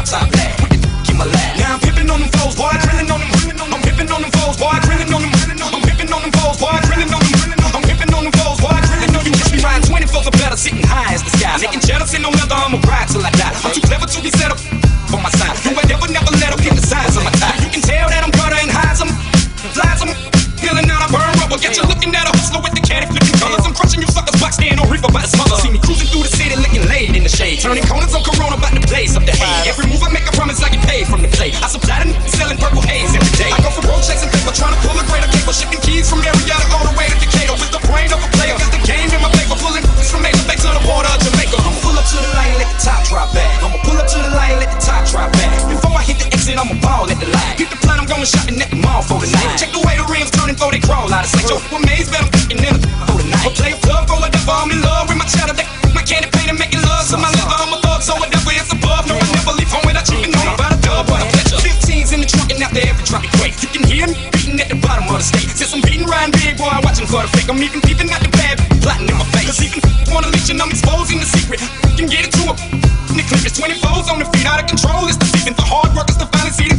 top black. Keep my laugh. Now I'm pimping on them foes, boy, drilling on them. I'm pimping on them foes, boy, drilling on them. I'm pimping on them foes, boy, drilling on them. I'm pimping on them foes, boy, drilling on you. Just be riding 24s or better, sitting high as the sky. Making jealous and no leather, I'ma ride till I die. I'm too clever to be set up on my side. You ain't never let up get the size of my tie. You can tell that I'm gutter and hides them, flies them. Feeling out, I burn rubber. Get you looking at a hustler with the caddy flipping colors. I'm crushing you suckers, box stand on reefer by the smother. See me cruising through the city, looking laid in the shade. Turning corners on Corona, about to blaze up the hay. Every move I make, I promise I get paid from the play. I supply the selling purple haze every day. I go for road checks and paper, trying to pull a greater cable. Shipping keys from Marietta all the way to Decatur. With the brain of a player, got the game in my paper. Pulling from Major Bay to the border of Jamaica. I'ma pull up to the line, let the top drop back. I'ma pull up to the line, let the top drop back. Before I hit the exit, I'ma ball at the line. Get the plan, I'm going shopping at the mall for the night. Check the way the rims turning for they crawl out of sight. Yo, what maze, bet I'm thinking in for the night. I'll play a club for whatever, I'm in love with my cheddar. My candy paint and making love to my liver. I'm a thug, so whatever is above. No, I never leave home without chicken on about a dub. What a pleasure. 15's in the trunk and out there every drop it quake. You can hear me beating at the bottom of the state. Since I'm beating riding big boy, watching for the fake. I'm even peeping at the bad, plotting in my face. Cause even wanna leech and I'm exposing the secret. You can get it to a the clip is 24's on the feet, out of control. It's deceiving. The hard workers to finally see